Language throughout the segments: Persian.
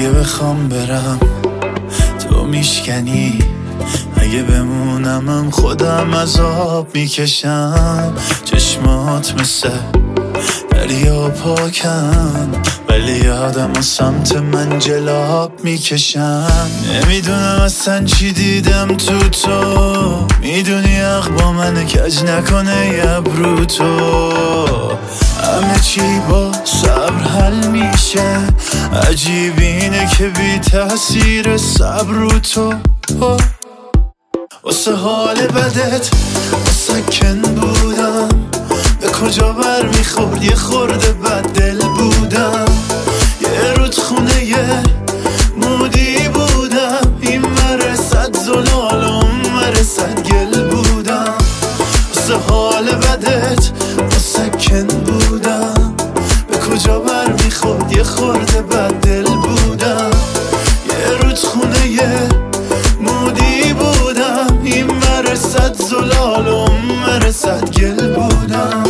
اگه بخوام برم تو میشکنی، اگه بمونمم خودم عذاب میکشم. چشمات مثل دریا پاکن ولی یادم سمت من جلاب میکشم. نمیدونم اصلا چی دیدم تو میدونی حق با من کج نکنه ابرو تو. همه چی با صبر حل میشه، عجیب اینه که بی تأثیر صبر رو تو. واسه حال بدت مسکن بودم، به کجا بر میخورد یه خورده بد دل بودم. یه رودخونه یه مودی بودم، این مرسد زلال و اون مرسد گل بودم. واسه حال بدت مسکن بودم، به کجا بر میخورد یه خورده بد دل بودم. یه رودخونه یه مودی بودم، این مرسد زلال و اون مرسد گل بودم.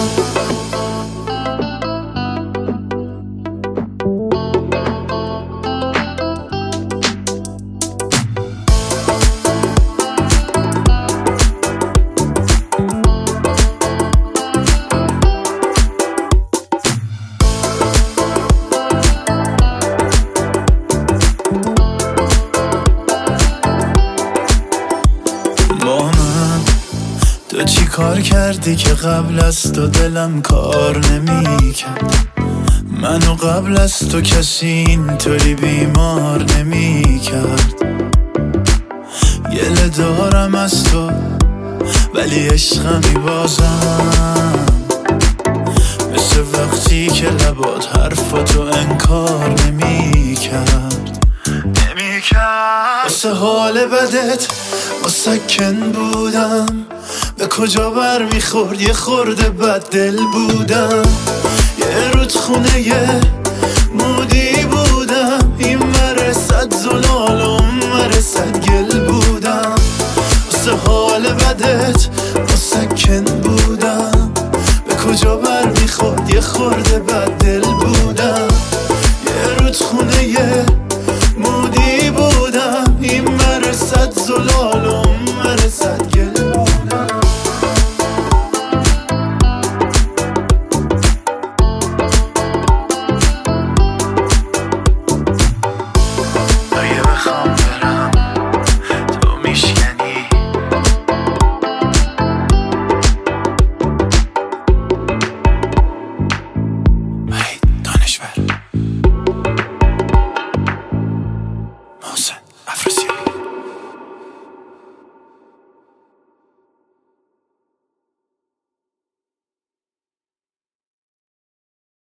تو چی کار کردی که قبل از تو دلم کار نمی‌کرد؟ منو قبل از تو کسی اینطوری بیمار نمی‌کرد. گله دارم از تو ولی عشقمی بازم، مثل وقتی که لبات حرفاتو انکار نمی‌کرد. واسه حال بدت مسکن بودم، به کجا بر میخورد یه خورده بد دل بودم. یه رودخونه یه مودی بودم، این مرسد زلال و اون مرسد گل بودم.